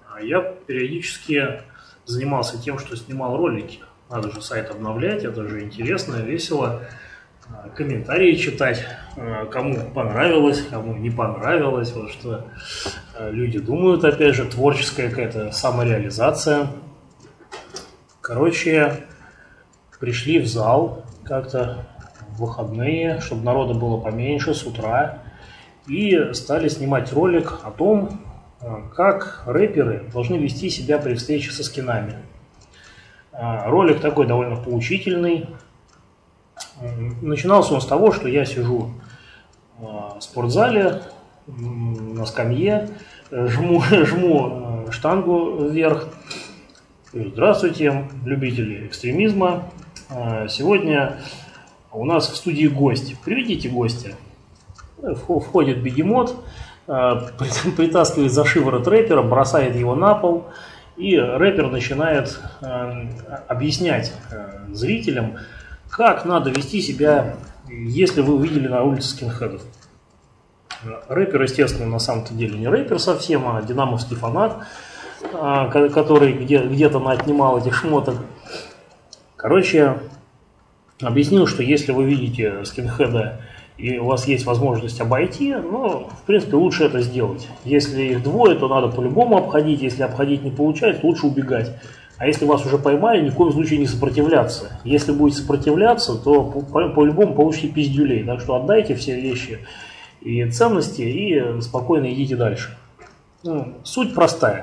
Я периодически занимался тем, что снимал ролики. Надо же сайт обновлять, это же интересно, весело. Комментарии читать, кому понравилось, кому не понравилось, вот что люди думают, опять же, творческая какая-то самореализация. Короче, пришли в зал как-то в выходные, чтобы народа было поменьше с утра, и стали снимать ролик о том, как рэперы должны вести себя при встрече со скинами. Ролик такой довольно поучительный. Начинался он с того, что я сижу в спортзале на скамье, жму штангу вверх. Здравствуйте, любители экстремизма. Сегодня у нас в студии гость. Приведите гостя. Входит бегемот, притаскивает за шиворот рэпера, бросает его на пол, и рэпер начинает объяснять зрителям, как надо вести себя, если вы увидели на улице скинхедов. Рэпер, естественно, на самом-то деле не рэпер совсем, а динамовский фанат, который где-то наотнимал этих шмоток. Короче, объяснил, что если вы видите скинхеда и у вас есть возможность обойти, ну, в принципе, лучше это сделать. Если их двое, то надо по-любому обходить. Если обходить не получается, лучше убегать. А если вас уже поймали, ни в коем случае не сопротивляться. Если будете сопротивляться, то по-любому получите пиздюлей. Так что отдайте все вещи и ценности и спокойно идите дальше. Суть простая.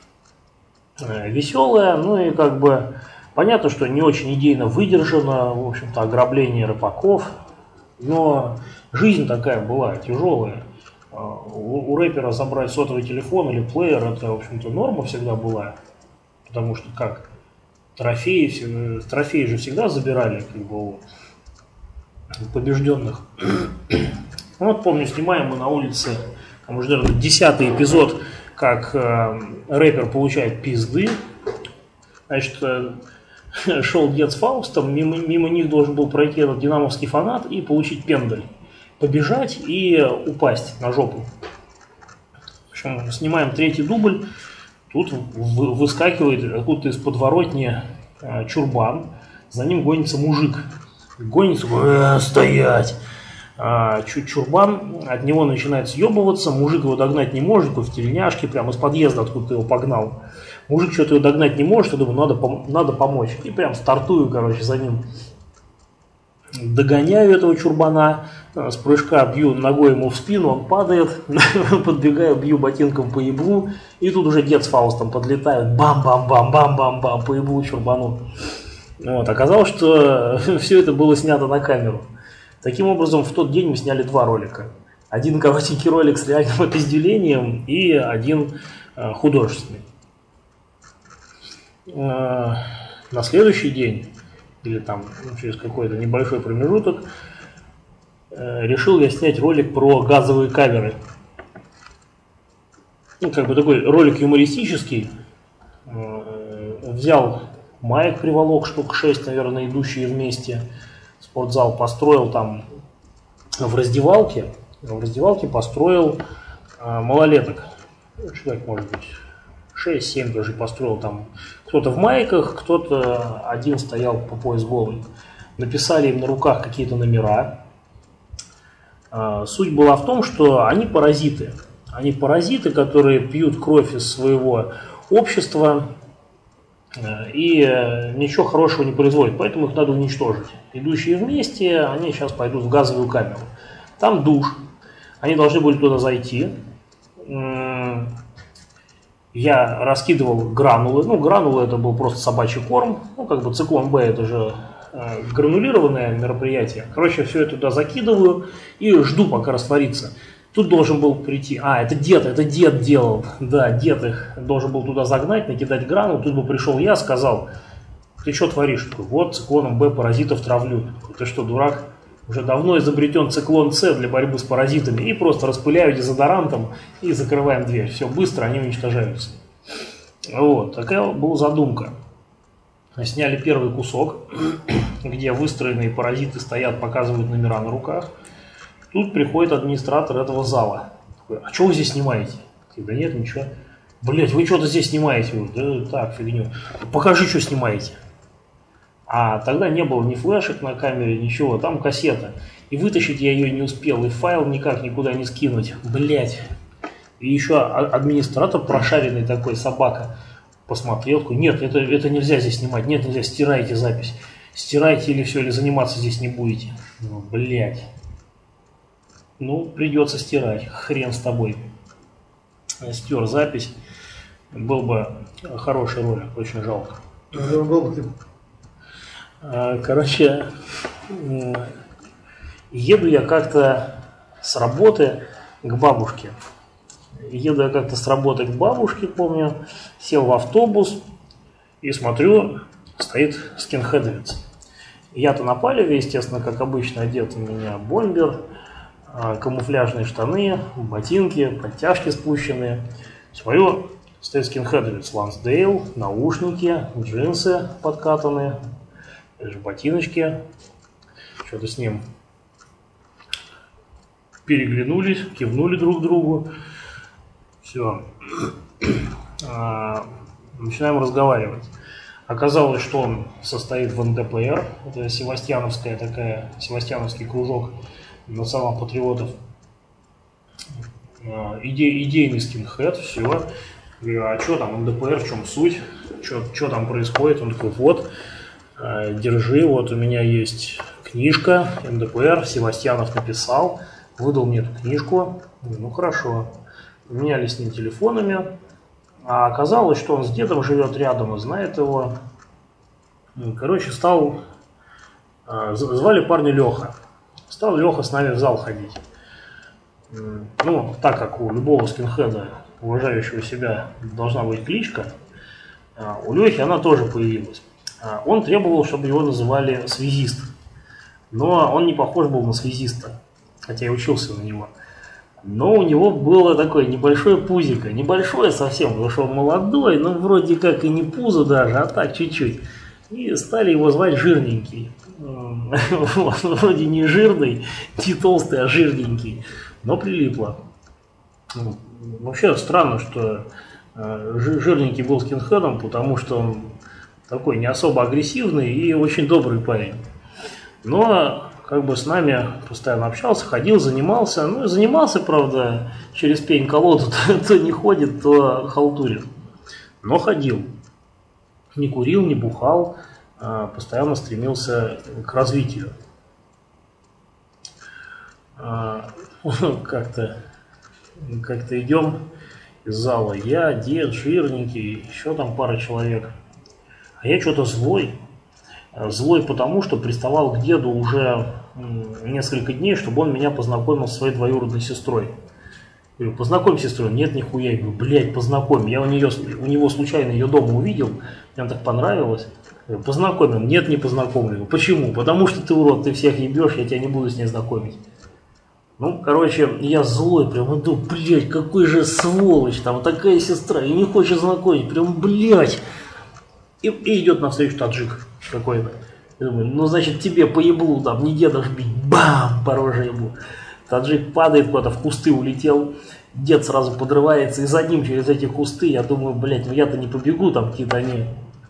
Веселая, ну и как бы понятно, что не очень идейно выдержано, в общем-то, ограбление рэпаков. Но жизнь такая была, тяжелая. У рэпера забрать сотовый телефон или плеер, это, в общем-то, норма всегда была. Потому что как? Трофеи же всегда забирали, как бы, у побежденных. Вот помню, снимаем мы на улице, там уже, наверное, 10-й эпизод, как рэпер получает пизды. Значит, шел дед с Фаустом, мимо них должен был пройти этот динамовский фанат и получить пендаль. Побежать и упасть на жопу. В общем, снимаем третий дубль. Тут выскакивает откуда-то из подворотни чурбан. За ним гонится мужик. Гонится, стоять! Чурбан от него начинает съебываться. Мужик его догнать не может, в тельняшке, прямо из подъезда откуда-то его погнал. Мужик что-то его догнать не может, я думаю, надо помочь. И прям стартую, короче, за ним. Догоняю этого чурбана, с прыжка бью ногой ему в спину, он падает, подбегаю, бью ботинком по еблу, и тут уже дед с Фаустом подлетают, бам-бам-бам-бам-бам-бам, по еблу чурбану. Вот, оказалось, что все это было снято на камеру. Таким образом, в тот день мы сняли 2 ролика. Один коротенький ролик с реальным опизделением и один художественный. На следующий день, или там через какой-то небольшой промежуток, решил я снять ролик про газовые камеры. Ну, как бы такой ролик юмористический. Взял маек, приволок штук 6, наверное, идущие вместе. Спортзал построил там в раздевалке. В раздевалке построил малолеток. Человек, может быть, 6-7 даже построил там. Кто-то в майках, кто-то один стоял по пояс голый. Написали им на руках какие-то номера. Суть была в том, что они паразиты. Они паразиты, которые пьют кровь из своего общества и ничего хорошего не производят. Поэтому их надо уничтожить. Идущие вместе, они сейчас пойдут в газовую камеру. Там душ. Они должны были туда зайти. Я раскидывал гранулы. Ну, гранулы это был просто собачий корм. Ну, как бы циклон Б это же гранулированное мероприятие. Короче, все это туда закидываю и жду, пока растворится. Тут должен был прийти... это дед делал. Да, дед их должен был туда загнать, накидать гранул. Тут бы пришел я, сказал, ты что творишь? Такой, вот циклоном Б паразитов травлю. Такой, ты что, дурак? Уже давно изобретен циклон С для борьбы с паразитами. И просто распыляю дезодорантом и закрываем дверь. Все быстро, они уничтожаются. Вот, такая была задумка. Сняли первый кусок, где выстроенные паразиты стоят, показывают номера на руках. Тут приходит администратор этого зала. Такой, а что вы здесь снимаете? Да нет, ничего. Блять, вы что-то здесь снимаете? Да так, фигню. Покажи, что снимаете. А тогда не было ни флешек на камере, ничего, там кассета. И вытащить я ее не успел, и файл никак никуда не скинуть. Блять. И еще администратор прошаренный такой, собака, посмотрел, такой, нет, это нельзя здесь снимать, нет, нельзя, стирайте запись. Стирайте или все, или заниматься здесь не будете. Ну, блять. Ну, придется стирать, хрен с тобой. Я стер запись, был бы хороший ролик, очень жалко. Короче, еду я как-то с работы к бабушке. Помню, сел в автобус и смотрю, стоит скинхедовец. Я-то на палеве, естественно, как обычно, одет у меня бомбер, камуфляжные штаны, ботинки, подтяжки спущенные. Смотрю, стоит скинхедовец, Лансдейл, наушники, джинсы подкатанные, ботиночки. Что-то с ним переглянулись, кивнули друг другу. Все. Начинаем разговаривать. Оказалось, что он состоит в НДПР. Это Севастьяновский кружок национал-патриотов. Идейный скинхед, все. Говорю, а что там НДПР, в чем суть? Что там происходит? Он такой, вот, держи, вот у меня есть книжка, НДПР, Севастьянов написал, выдал мне эту книжку. Ну хорошо. Менялись с ним телефонами. А оказалось, что он с дедом живет рядом и знает его. Короче, звали парня Леха. Стал Леха с нами в зал ходить. Ну, так как у любого скинхеда, уважающего себя, должна быть кличка, у Лехи она тоже появилась. Он требовал, чтобы его называли связист. Но он не похож был на связиста, хотя и учился на него. Но у него было такое небольшое пузико, небольшое совсем, потому что он молодой, но вроде как и не пузо даже, а так чуть-чуть. И стали его звать Жирненький. Вроде не жирный, не толстый, а жирненький, но прилипло. Вообще странно, что Жирненький был скинхедом, потому что он такой не особо агрессивный и очень добрый парень. Но как бы с нами постоянно общался, ходил, занимался. Ну, занимался, правда, через пень-колоду, то не ходит, то халтурит. Но ходил. Не курил, не бухал, постоянно стремился к развитию. Как-то идем из зала. Я, дед, Жирненький, еще там пара человек. А я что-то злой. Злой потому, что приставал к деду уже несколько дней, чтобы он меня познакомил с своей двоюродной сестрой. Я говорю, познакомь с сестрой. Нет, нихуя. Я говорю, блядь, познакомь. Я у него случайно ее дома увидел, мне так понравилось. Я говорю, познакомим. Нет, не познакомлю. Почему? Потому что ты урод, ты всех ебешь, я тебя не буду с ней знакомить. Ну, короче, я злой, прям иду, блядь, какой же сволочь, там такая сестра, и не хочет знакомить, прям, блядь. И идет навстречу таджик какой-то. Я думаю, ну, значит, тебе по еблу там, не деда ж бить, бам, по роже ему. Таджик падает куда-то, в кусты улетел, дед сразу подрывается, и за ним через эти кусты, я думаю, блядь, ну я-то не побегу, там какие-то они,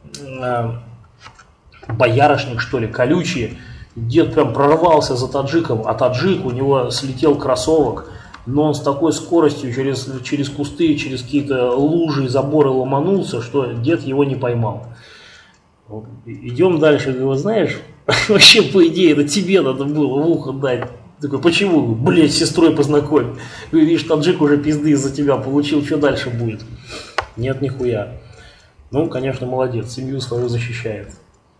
боярышник, что ли, колючие. Дед прям прорвался за таджиком, а таджик, у него слетел кроссовок, но он с такой скоростью через кусты, через какие-то лужи и заборы ломанулся, что дед его не поймал. Идем дальше, говорю, знаешь, вообще по идее это тебе надо было в ухо дать. Такой, почему? Блять, с сестрой познакомь. Видишь, таджик уже пизды из-за тебя получил, что дальше будет? Нет, нихуя. Ну, конечно, молодец, семью свою защищает.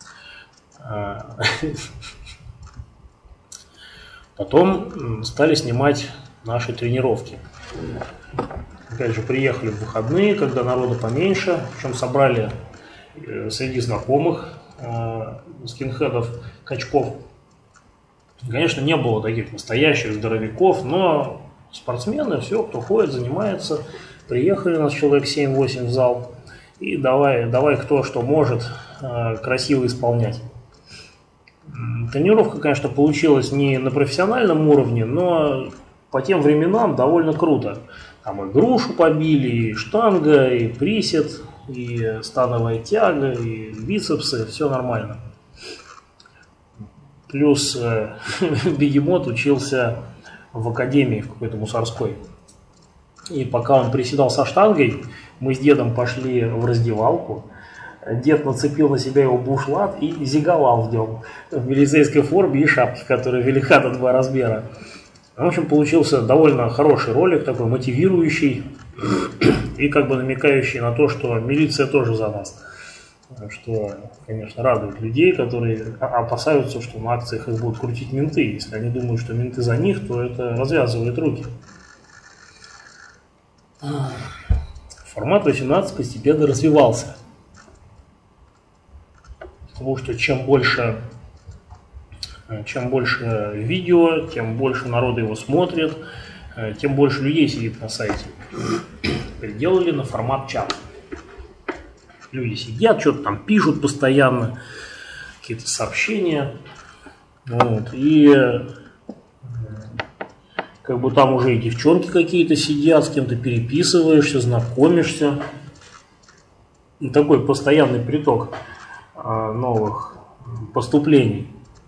Потом стали снимать наши тренировки. Опять же, приехали в выходные, когда народу поменьше, причем собрали среди знакомых скинхедов, качков. Конечно, не было таких настоящих здоровяков, но спортсмены, все, кто ходит, занимается. Приехали у нас человек 7-8 в зал, и давай кто что может красиво исполнять. Тренировка, конечно, получилась не на профессиональном уровне, но по тем временам довольно круто. Там и грушу побили, и штанга, и присед, и становая тяга, и бицепсы, все нормально. Плюс бегемот учился в академии в какой-то мусорской. И пока он приседал со штангой, мы с дедом пошли в раздевалку. Дед нацепил на себя его бушлат и зиговал в нем в милицейской форме и шапке, которая велика на 2 размера. В общем, получился довольно хороший ролик, такой мотивирующий и как бы намекающий на то, что милиция тоже за нас. Что, конечно, радует людей, которые опасаются, что на акциях их будут крутить менты. Если они думают, что менты за них, то это развязывает руки. Формат 18 постепенно развивался. Потому что чем больше видео, тем больше народу его смотрит, тем больше людей сидит на сайте. Переделали на формат чат. Люди сидят, что-то там пишут постоянно, какие-то сообщения. Вот, и как бы там уже и девчонки какие-то сидят, с кем-то переписываешься, знакомишься. И такой постоянный приток новых поступлений.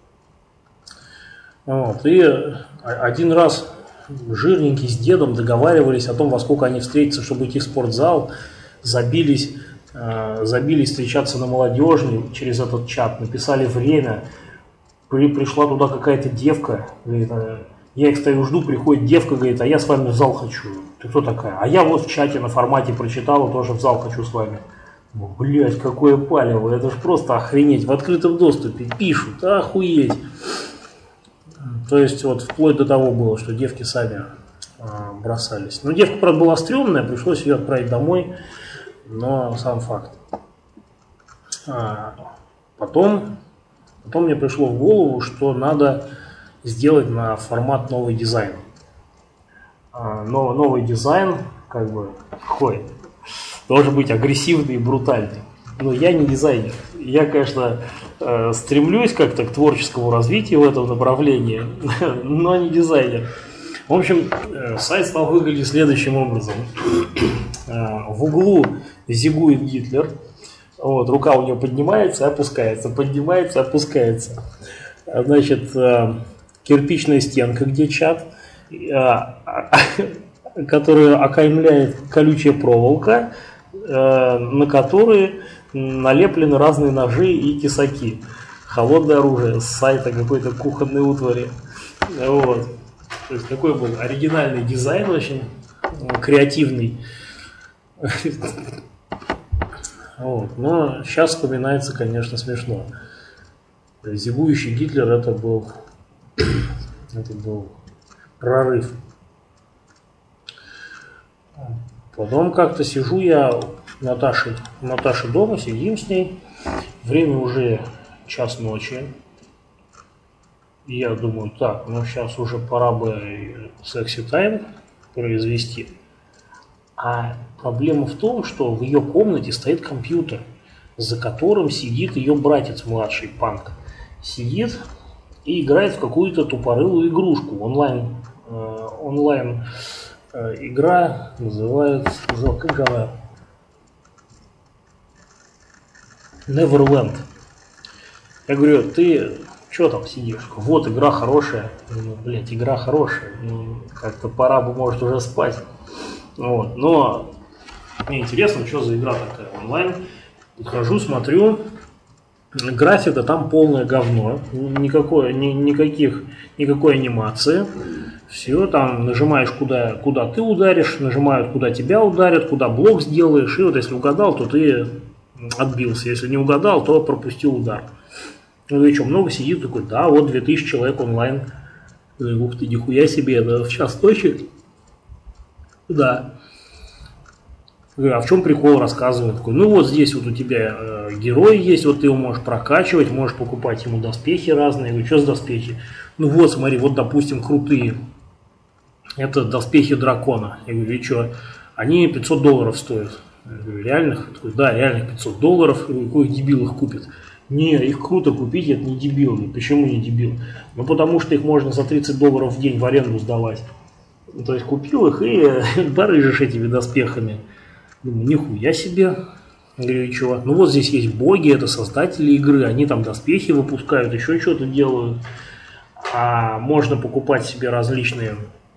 Вот, и один раз жирненький с дедом договаривались о том, во сколько они встретятся, чтобы идти в спортзал, забились встречаться на Молодежной через этот чат, написали время, пришла туда какая-то девка, говорит, я их стою жду, приходит девка, говорит, а я с вами в зал хочу. Ты кто такая? А я вот в чате на формате прочитала, тоже в зал хочу с вами. Блять, какое палево, это ж просто охренеть, в открытом доступе пишут, охуеть. То есть вот вплоть до того было, что девки сами бросались. Но девка, правда, была стрёмная, пришлось ее отправить домой. Но сам факт. Потом мне пришло в голову, что надо сделать на формат новый дизайн. Новый дизайн, как бы, какой? Должен быть агрессивный и брутальный. Но я не дизайнер. Я, конечно, стремлюсь как-то к творческому развитию в этом направлении, но не дизайнер. В общем, сайт стал выглядеть следующим образом. В углу зигует Гитлер. Вот, рука у него поднимается и опускается, поднимается и опускается. Значит, кирпичная стенка, где чат, которую окаймляет колючая проволока, на которые налеплены разные ножи и тесаки. Холодное оружие с сайта какой-то кухонной утвари. Вот. То есть такой был оригинальный дизайн, очень креативный. Вот. Но сейчас вспоминается, конечно, смешно. Зигующий Гитлер это был прорыв. Потом как-то сижу я у Наташи дома, сидим с ней. Время уже 1:00 ночи. И я думаю, так, ну сейчас уже пора бы секси-тайм произвести. А проблема в том, что в ее комнате стоит компьютер, за которым сидит ее братец младший, Панк. Сидит и играет в какую-то тупорылую игрушку. Онлайн игра называется, как же она? Neverland. Я говорю, ты что там сидишь? Вот, игра хорошая. Ну, блядь, игра хорошая. Ну, как-то пора бы, может, уже спать. Вот. Но мне интересно, что за игра такая онлайн. Подхожу, смотрю. Графика там полное говно. Никакой анимации. Все, там нажимаешь, куда ты ударишь, нажимают, куда тебя ударят, куда блок сделаешь. И вот если угадал, то ты отбился. Если не угадал, то пропустил удар. Ну и что, много сидит, такой, да, вот 2000 человек онлайн. Ух ты, нихуя себе, это в 1:00 ночи? Да. Говорю, а в чем прикол, рассказываю. Такой, ну вот здесь вот у тебя герой есть, вот ты его можешь прокачивать, можешь покупать ему доспехи разные. Я говорю, что за доспехи? Ну вот, смотри, вот, допустим, крутые. Это доспехи дракона. Я говорю, и что? Они $500 стоят. Я говорю, реальных? Такой, да, реальных $500. Я говорю, какой дебил их купит? Не, их круто купить, это не дебил. Почему не дебил? Ну потому что их можно за $30 в день в аренду сдавать. То есть купил их и барыжишь этими доспехами. Думаю, нихуя себе. Говорю, и чего? Ну вот здесь есть боги, это создатели игры, они там доспехи выпускают, еще что-то делают. А можно покупать себе различные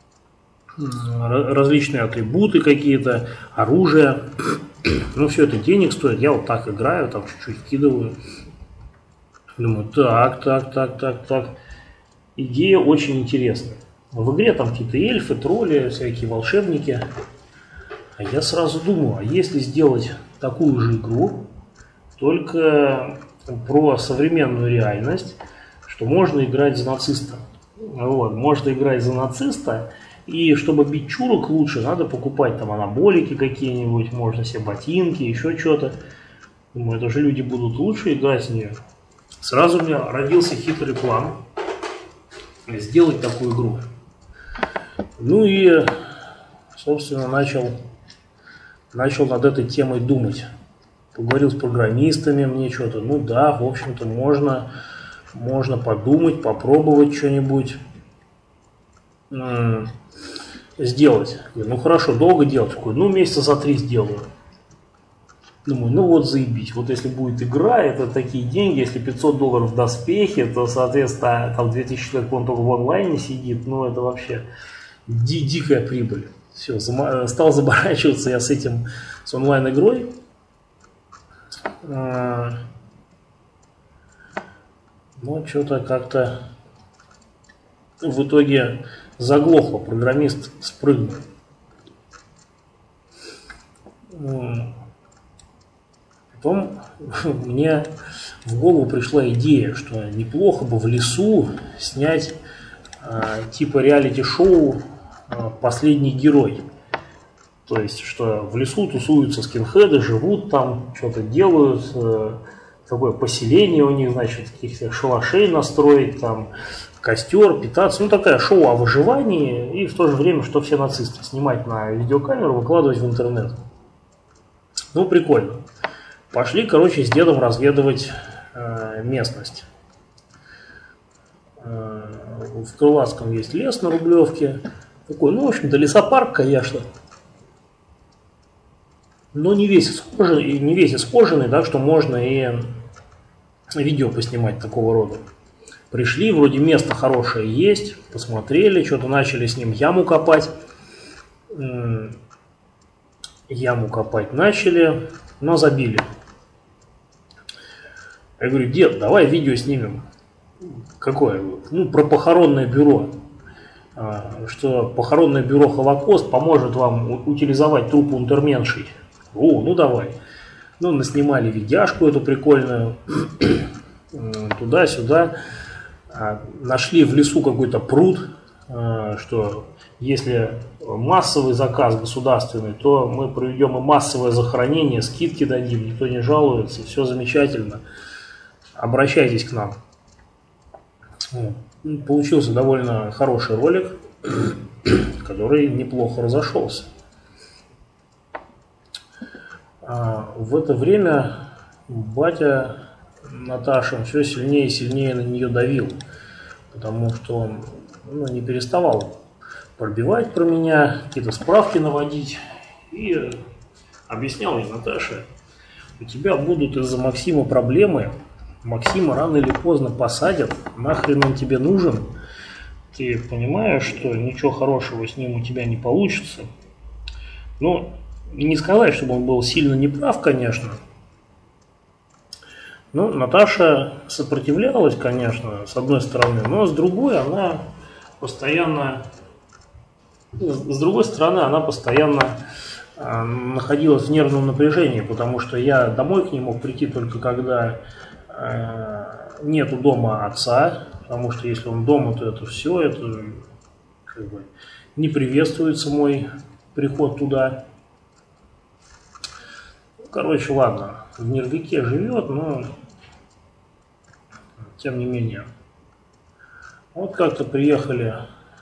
атрибуты какие-то, оружие. Ну все это денег стоит. Я вот так играю, там чуть-чуть вкидываю. Думаю, так. Идея очень интересная. В игре там какие-то эльфы, тролли, всякие волшебники. А я сразу думаю, а если сделать такую же игру, только про современную реальность, что можно играть за нациста. Вот, можно играть за нациста, и чтобы бить чурок лучше, надо покупать там анаболики какие-нибудь, можно себе ботинки, еще что-то. Думаю, это же люди будут лучше играть в нее. Сразу у меня родился хитрый план сделать такую игру. Ну и, собственно, начал над этой темой думать. Поговорил с программистами, мне что-то, ну да, в общем-то, можно подумать, попробовать что-нибудь сделать. Ну хорошо, долго делать? Такой, ну месяца за 3 сделаю. Думаю, ну вот заебись. Вот если будет игра, это такие деньги, если $500 в доспехе, то, соответственно, там 2000 человек он только в онлайне сидит, ну это вообще дикая прибыль. Все, стал заморачиваться я с онлайн-игрой. Но что-то как-то в итоге заглохло, программист спрыгнул. Потом мне в голову пришла идея, что неплохо бы в лесу снять типа реалити-шоу «Последний герой». То есть, что в лесу тусуются скинхеды, живут там, что-то делают, такое поселение у них, значит, каких-то шалашей настроить, там, костер, питаться. Ну, такая шоу о выживании и в то же время, что все нацисты. Снимать на видеокамеру, выкладывать в интернет. Ну, прикольно. Пошли, короче, с дедом разведывать местность. В Крылатском есть лес на Рублевке. Такой, ну, в общем-то, лесопарк, конечно. Но не весь исхоженный, да, что можно и видео поснимать такого рода. Пришли, вроде место хорошее есть, посмотрели, что-то начали с ним яму копать. Яму копать начали, но забили. Я говорю, дед, давай видео снимем. Какое? Ну, про похоронное бюро. Что похоронное бюро «Холокост» поможет вам утилизовать трупы унтерменшей. О, ну давай. Ну, наснимали видяшку эту прикольную. Туда-сюда. Нашли в лесу какой-то пруд, что если массовый заказ государственный, то мы проведем и массовое захоронение, скидки дадим, никто не жалуется, все замечательно. Обращайтесь к нам. Получился довольно хороший ролик, который неплохо разошелся. В это время батя Наташа все сильнее и сильнее на нее давил, потому что он не переставал пробивать про меня, какие-то справки наводить, и объяснял ей: Наташа, у тебя будут из-за Максима проблемы, Максима рано или поздно посадят, нахрен он тебе нужен, ты понимаешь, что ничего хорошего с ним у тебя не получится. Ну, не сказать, чтобы он был сильно неправ, конечно. Ну, Наташа сопротивлялась, конечно, с одной стороны, но с другой она постоянно, находилась в нервном напряжении, потому что я домой к ней мог прийти только когда нету дома отца, потому что если он дома, то это все, это как бы не приветствуется мой приход туда. Короче, ладно, в Нервике живет, но тем не менее. Вот как-то приехали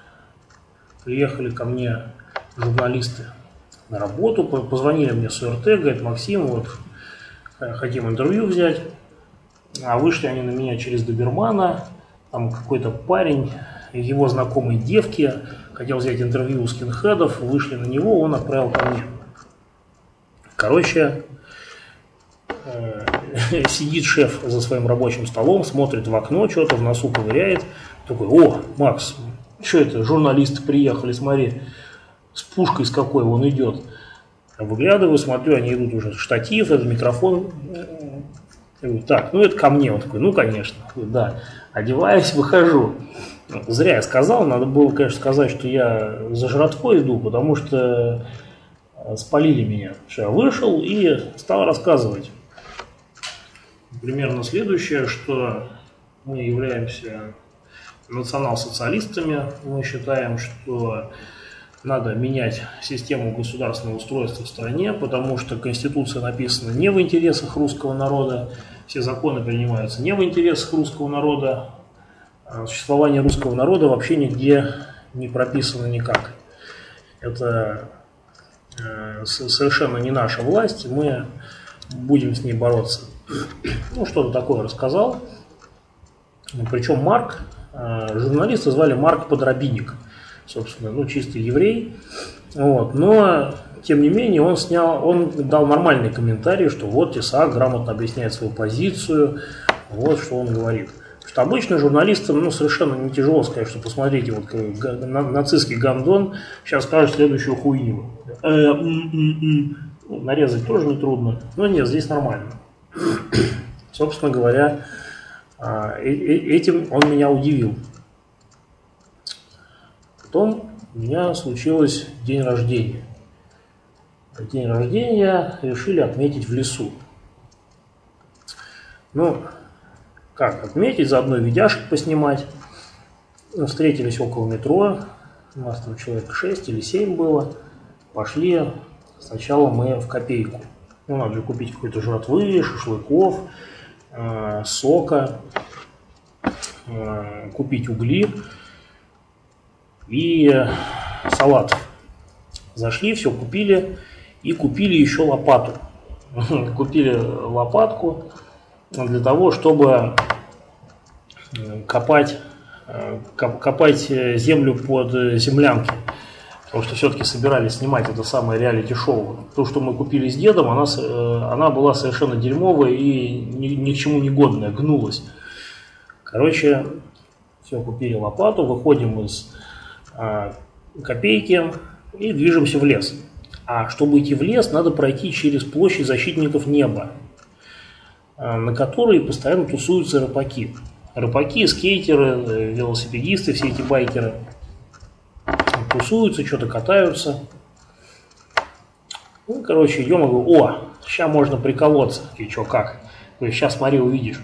ко мне журналисты на работу, позвонили мне с ОРТ, говорят: Максим, вот хотим интервью взять. А вышли они на меня через добермана, там какой-то парень, его знакомой девки хотел взять интервью у скинхедов, вышли на него, он отправил ко мне. Короче, сидит шеф за своим рабочим столом, смотрит в окно, что-то в носу ковыряет. Такой: о, Макс, что это, журналисты приехали, смотри, с пушкой с какой он идет. Выглядываю, смотрю, они идут уже, штатив, это микрофон. Я говорю: так, ну это ко мне. Он такой: ну конечно. Я говорю: да. Одеваюсь, выхожу. Зря я сказал, надо было, конечно, сказать, что я за жратвой иду, потому что спалили меня. Что я вышел и стал рассказывать примерно следующее, что мы являемся национал-социалистами, мы считаем, что надо менять систему государственного устройства в стране, потому что Конституция написана не в интересах русского народа, все законы принимаются не в интересах русского народа, а существование русского народа вообще нигде не прописано никак. Это совершенно не наша власть, мы будем с ней бороться. Ну, что-то такое рассказал. Причем Марк, журналиста звали Марк Подробинник, собственно, ну, чистый еврей. Вот. Но, тем не менее, он дал нормальный комментарий, что вот Тесак грамотно объясняет свою позицию, вот что он говорит. Что обычно журналистам, ну, совершенно не тяжело сказать, что посмотрите, вот нацистский гандон сейчас скажет следующую хуйню. Нарезать тоже нетрудно, но нет, здесь нормально. Собственно говоря, этим он меня удивил. Потом у меня случилось день рождения. День рождения решили отметить в лесу. Ну, как отметить, заодно видяшек поснимать. Мы встретились около метро, у нас там человек 6 или 7 было. Пошли, сначала мы в Копейку. Ну, надо же купить какой-то жратвы, шашлыков, сока, купить угли и салат. Зашли, все купили и купили еще лопату. Купили лопатку для того, чтобы копать землю под землянки. Потому что все-таки собирались снимать это самое реалити-шоу. То, что мы купили с дедом, она была совершенно дерьмовая и ни к чему не годная, гнулась. Короче, все, купили лопату, выходим из Копейки и движемся в лес. А чтобы идти в лес, надо пройти через площадь защитников неба, на которой постоянно тусуются рыбаки. Рыбаки, скейтеры, велосипедисты, все эти байкеры тусуются, что-то катаются. Ну, короче, идем и говорю: о, сейчас можно приколоться. И что, как? Говорю: сейчас смотри, увидишь.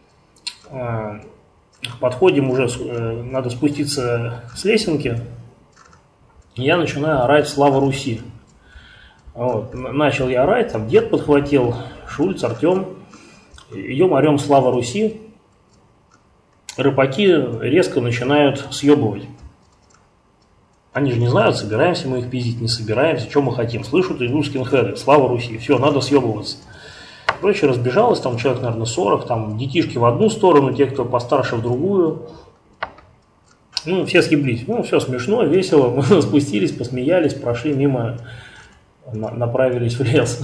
Подходим уже, надо спуститься с лесенки. И я начинаю орать «Слава Руси». Вот. Начал я орать, там дед подхватил, Шульц, Артем. Идем, орем «Слава Руси». Рыбаки резко начинают съебывать. Они же не знают, собираемся мы их пиздить, не собираемся, что мы хотим. Слышат, идут скинхеды, «Слава Руси», все, надо съебываться. Короче, разбежалось, там человек, наверное, 40, там детишки в одну сторону, те, кто постарше, в другую. Ну, все съеблись. Ну, все смешно, весело, мы спустились, посмеялись, прошли мимо, направились в лес.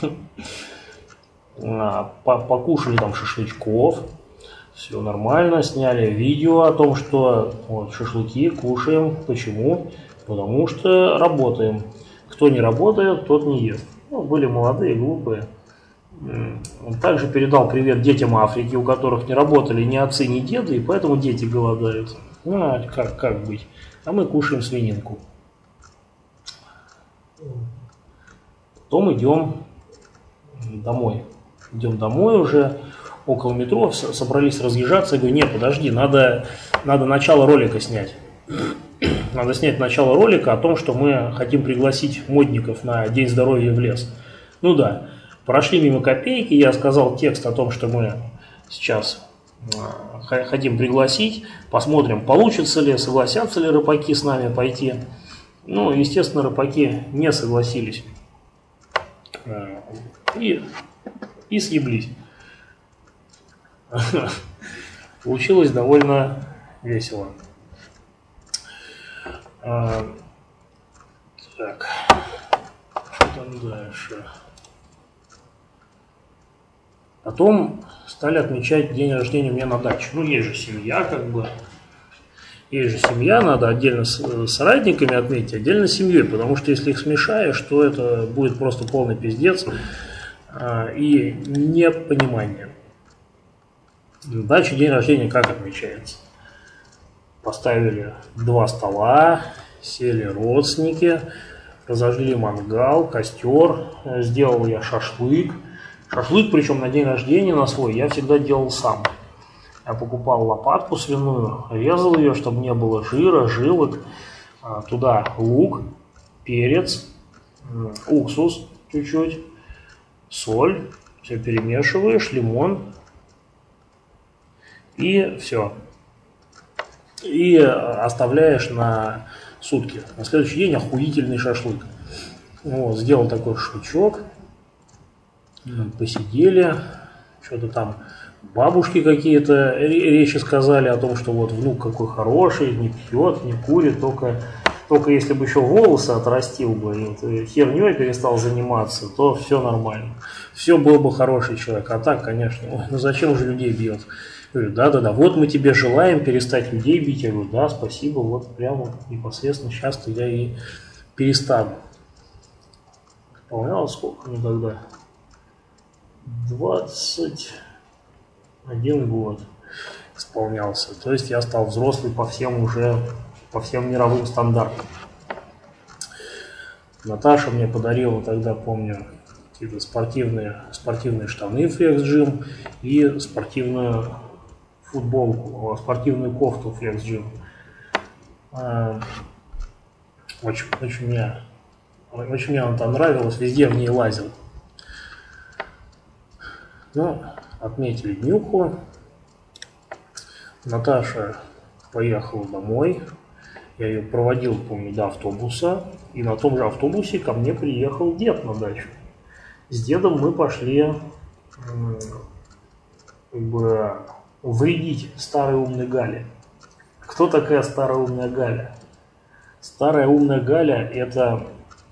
Покушали там шашлычков, все нормально, сняли видео о том, что вот, шашлыки кушаем. Почему? Потому что работаем. Кто не работает, тот не ест. Ну, были молодые, глупые. Он также передал привет детям Африки, у которых не работали ни отцы, ни деды, и поэтому дети голодают. Ну, а как быть? А мы кушаем свининку. Потом идем домой. Идем домой уже, около метро, собрались разъезжаться. Я говорю: нет, подожди, надо начало ролика снять. Надо снять начало ролика о том, что мы хотим пригласить модников на День здоровья в лес. Ну да, прошли мимо Копейки, я сказал текст о том, что мы сейчас хотим пригласить, посмотрим, получится ли, согласятся ли рыбаки с нами пойти. Ну, естественно, рыбаки не согласились. И съеблись. Получилось довольно весело. Так, что там дальше? Потом стали отмечать день рождения у меня на даче. Ну, есть же семья, как бы. Есть же семья, надо отдельно с родственниками отметить, отдельно с семьей, потому что если их смешаешь, то это будет просто полный пиздец и непонимание. На даче день рождения как отмечается? Поставили 2 стола, сели родственники, разожгли мангал, костер, сделал я шашлык. Шашлык, причем на день рождения на свой, я всегда делал сам. Я покупал лопатку свиную, резал ее, чтобы не было жира, жилок. Туда лук, перец, уксус чуть-чуть, соль. Все перемешиваешь, лимон. И все. И оставляешь на сутки. На следующий день охуительный шашлык. Вот, сделал такой шашлычок. Посидели. Что-то там бабушки какие-то речи сказали о том, что вот внук какой хороший, не пьет, не курит, только если бы еще волосы отрастил бы и херней перестал заниматься, то все нормально. Все был бы хороший человек. А так, конечно, ой, ну зачем же людей бьет? Я говорю, да, вот мы тебе желаем перестать людей бить. Я говорю, да, спасибо, вот прямо непосредственно сейчас-то я и перестану. Исполнялось сколько мне тогда? 21 год исполнялся. То есть я стал взрослый по всем мировым стандартам. Наташа мне подарила тогда, помню, какие-то спортивные штаны Flex Gym и спортивную футболку, спортивную кофту Flex Gym. Очень мне она там нравилась, везде в ней лазил. Ну, отметили днюху. Наташа поехала домой. Я ее проводил, помню, до автобуса. И на том же автобусе ко мне приехал дед на дачу. С дедом мы пошли вредить старой умной Гале. Кто такая старая умная Галя? Старая умная Галя – это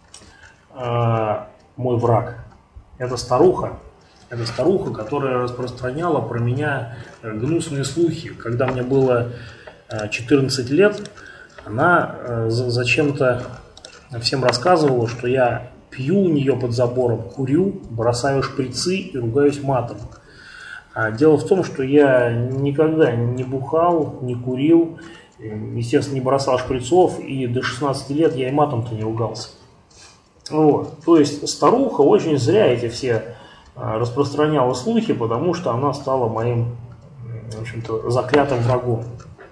мой враг. Это старуха, которая распространяла про меня гнусные слухи. Когда мне было 14 лет, она зачем-то всем рассказывала, что я пью у нее под забором, курю, бросаю шприцы и ругаюсь матом. А дело в том, что я никогда не бухал, не курил, естественно, не бросал шприцов, и до 16 лет я и матом-то не ругался. Вот. То есть старуха очень зря эти все распространяла слухи, потому что она стала моим, в общем-то, заклятым врагом.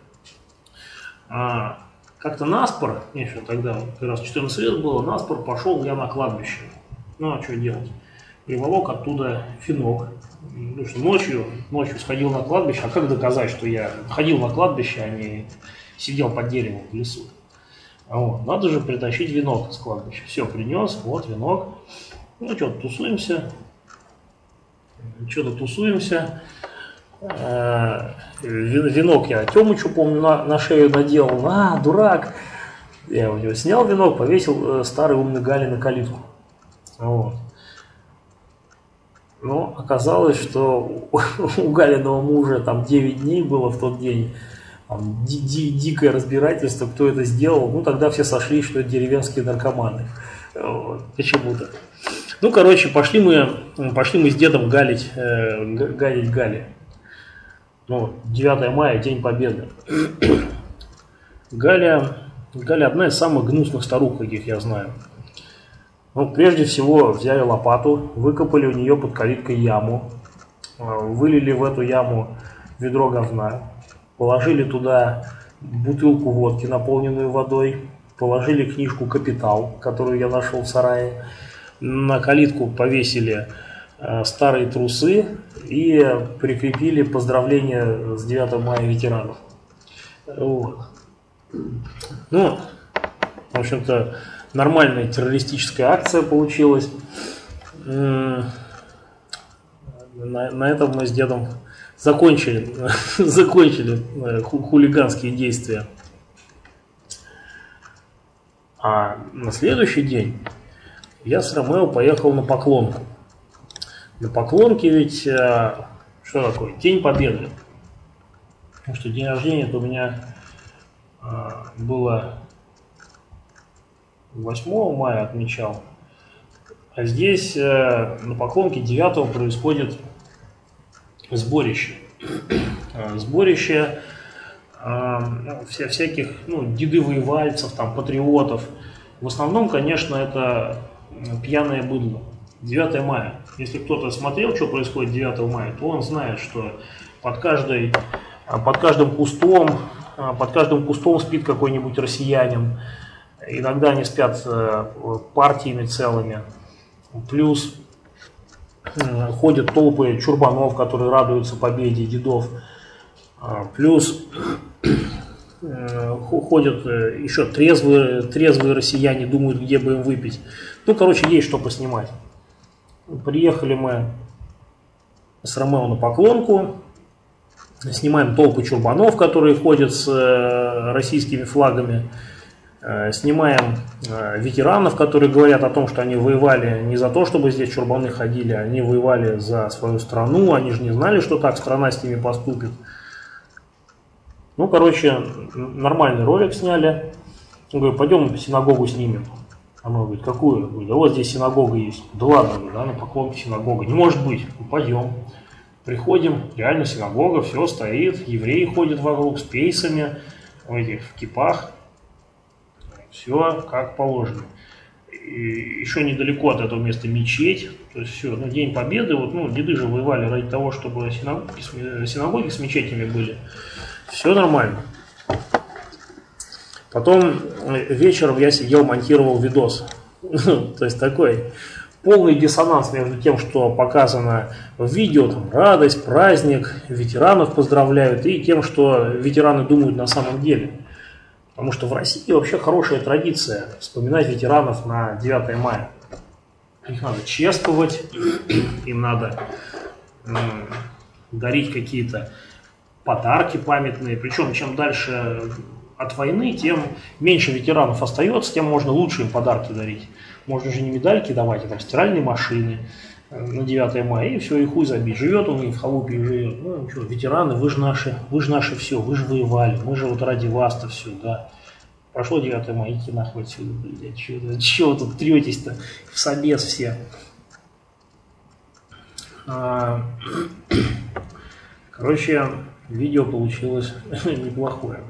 Как-то наспор, мне еще тогда как раз 14 лет было, наспор пошел я на кладбище. Ну, а что делать? Приволок оттуда финок. Ну, что ночью сходил на кладбище. А как доказать, что я ходил на кладбище, а не сидел под деревом в лесу? Вот. Надо же притащить венок с кладбища. Все, принес, вот венок. Ну, что-то тусуемся. Венок я Тёмычу, помню, на шею надел. Дурак. Я у него снял венок, повесил старой умной Гале на калитку. Вот. Но оказалось, что у Галиного мужа там 9 дней было в тот день. Там дикое разбирательство, кто это сделал. Ну, тогда все сошли, что это деревенские наркоманы. Вот. Почему-то. Ну, короче, пошли мы с дедом галить Гале. Ну, 9 мая, День Победы. Галя одна из самых гнусных старух, каких я знаю. Ну, прежде всего, взяли лопату, выкопали у нее под калиткой яму, вылили в эту яму ведро говна, положили туда бутылку водки, наполненную водой, положили книжку «Капитал», которую я нашел в сарае, на калитку повесили старые трусы и прикрепили поздравления с 9 мая ветеранов. Вот. Ну, в общем-то, нормальная террористическая акция получилась. На этом мы с дедом закончили хулиганские действия. А на следующий день я с Ромео поехал на Поклонку. На Поклонке ведь что такое? День Победы. Потому что день рождения у меня было 8 мая отмечал. А здесь на Поклонке 9 происходит сборище. Сборище всяких деды-воевальцев, там, патриотов. В основном, конечно, это пьяное быдло. 9 мая. Если кто-то смотрел, что происходит 9 мая, то он знает, что под каждым кустом спит какой-нибудь россиянин. Иногда они спят партиями целыми. Плюс ходят толпы чурбанов, которые радуются победе дедов. Плюс ходят еще трезвые россияне, думают, где бы им выпить. Ну, короче, есть что поснимать. Приехали мы с Ромео на Поклонку, снимаем толпы чурбанов, которые ходят с российскими флагами, снимаем ветеранов, которые говорят о том, что они воевали не за то, чтобы здесь чурбаны ходили, они воевали за свою страну, они же не знали, что так страна с ними поступит. Ну, короче, нормальный ролик сняли. Он говорит, пойдем синагогу снимем. А мы говорит, какую? Я говорю, да вот здесь синагога есть. Да ладно, да, на Поклонке синагога. Не может быть. Ну, пойдем. Приходим, реально синагога, все стоит. Евреи ходят вокруг с пейсами, в этих кипах. Все как положено. И еще недалеко от этого места мечеть. То есть все, День Победы. Деды же воевали ради того, чтобы синагоги с мечетями были. Все нормально. Потом вечером я сидел, монтировал видос. То есть такой полный диссонанс между тем, что показано в видео, там, радость, праздник, ветеранов поздравляют, и тем, что ветераны думают на самом деле. Потому что в России вообще хорошая традиция вспоминать ветеранов на 9 мая. Их надо чествовать, им надо дарить какие-то подарки памятные. Причем, чем дальше от войны, тем меньше ветеранов остается, тем можно лучше им подарки дарить. Можно же не медальки давать, а там стиральные машины на 9 мая, и все, и хуй забить. Живет он и в халупе и живет. Ну, что, ветераны, вы же наши все, вы же воевали, мы же вот ради вас-то все, да. Прошло 9 мая, идите нахуй отсюда, блядь, чего вы тут третесь-то в собес все. Короче, видео получилось неплохое.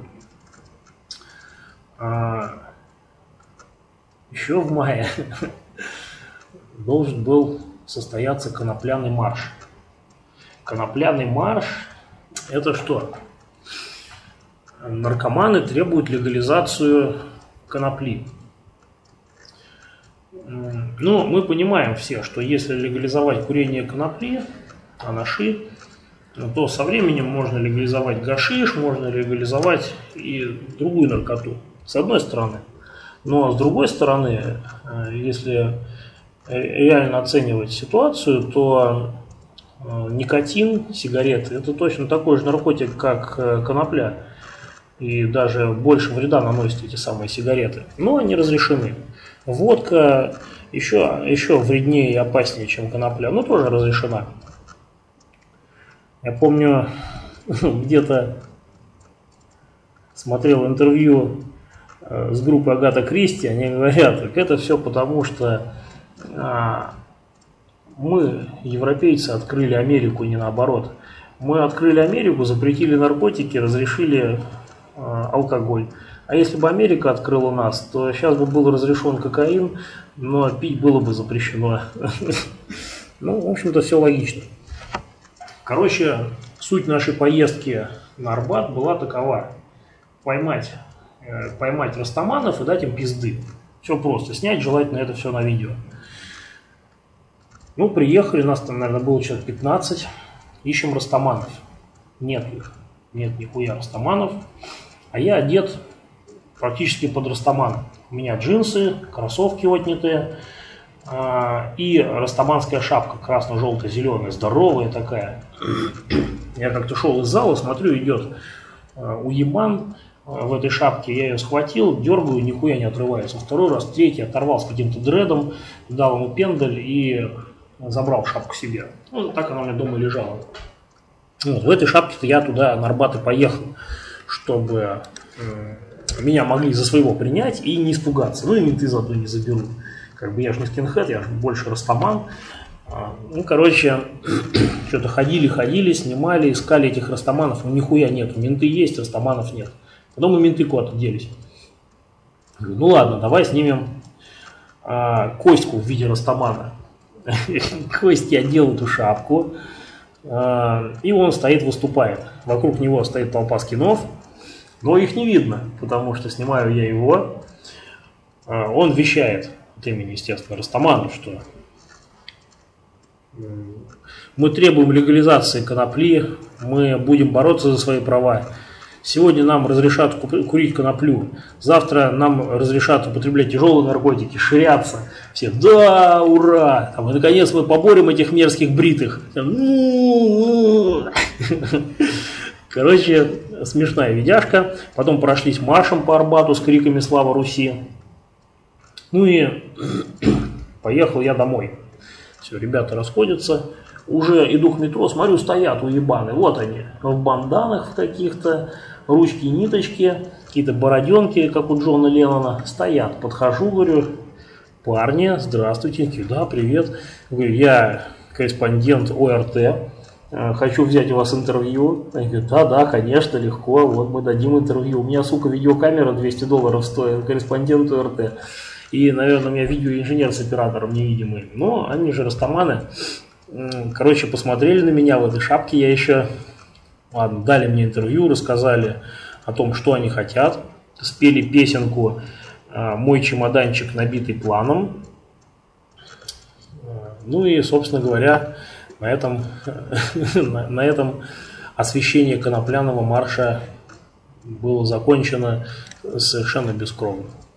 Еще в мае должен был состояться конопляный марш. Конопляный марш – это что? Наркоманы требуют легализацию конопли. Ну, мы понимаем все, что если легализовать курение конопли, анаши, то со временем можно легализовать гашиш, можно легализовать и другую наркоту, с одной стороны. Но с другой стороны, если реально оценивать ситуацию, то никотин, сигареты – это точно такой же наркотик, как конопля. И даже больше вреда наносят эти самые сигареты. Но они разрешены. Водка еще вреднее и опаснее, чем конопля, но тоже разрешена. Я помню, где-то смотрел интервью с группой Агата Кристи, они говорят, так это все потому, что мы, европейцы, открыли Америку, не наоборот. Мы открыли Америку, запретили наркотики, разрешили алкоголь. А если бы Америка открыла нас, то сейчас бы был разрешен кокаин, но пить было бы запрещено. Ну, в общем-то, все логично. Короче, суть нашей поездки на Арбат была такова. Поймать растаманов и дать им пизды. Все просто. Снять желательно это все на видео. Ну, приехали, нас там, наверное, было человек 15. Ищем растаманов. Нет их. Нет нихуя растаманов. А я одет практически под растамана. У меня джинсы, кроссовки отнятые и растаманская шапка красно-желто-зеленая, здоровая такая. Я как-то шел из зала, смотрю, идет уебан в этой шапке, я ее схватил, дергаю, нихуя не отрывается. Второй раз, третий оторвал с каким-то дредом, дал ему пендаль и забрал шапку себе. Ну, так она у меня дома лежала. Вот, в этой шапке-то я туда, на Арбат, и поехал, чтобы меня могли за своего принять и не испугаться. Ну и менты заодно не заберут. Как бы я же не скинхед, я же больше растаман. Ну, короче, что-то ходили, снимали, искали этих растаманов, но нихуя нету. Менты есть, растаманов нет. Потом и менты куда-то делись. Ну ладно, давай снимем Коську в виде растамана. Кость я одел эту шапку, и он стоит, выступает. Вокруг него стоит толпа скинов, но их не видно, потому что снимаю я его. Он вещает от имени, естественно, растамана, что мы требуем легализации конопли, мы будем бороться за свои права. Сегодня нам разрешат курить коноплю, завтра нам разрешат употреблять тяжелые наркотики, ширяться. Все, да, ура! И наконец мы поборем этих мерзких бритых. Короче, смешная видяшка. Потом прошлись маршем по Арбату с криками «Слава Руси!». Ну и поехал я домой. Все, ребята расходятся. Уже иду к метро, смотрю, стоят уебаны. Вот они, в банданах каких-то, ручки, ниточки, какие-то бороденки, как у Джона Леннона. Стоят. Подхожу, говорю, парни, здравствуйте. Да, привет. Говорю, я корреспондент ОРТ. Хочу взять у вас интервью. Они говорят, да, конечно, легко. Вот мы дадим интервью. У меня, сука, видеокамера $200 стоит. Корреспондент ОРТ. И, наверное, у меня видеоинженер с оператором невидимый. Но они же растаманы. Короче, посмотрели на меня в этой шапке, я еще, ладно, дали мне интервью, рассказали о том, что они хотят, спели песенку «Мой чемоданчик, набитый планом». Ну и, собственно говоря, на этом освещение конопляного марша было закончено совершенно бескровно.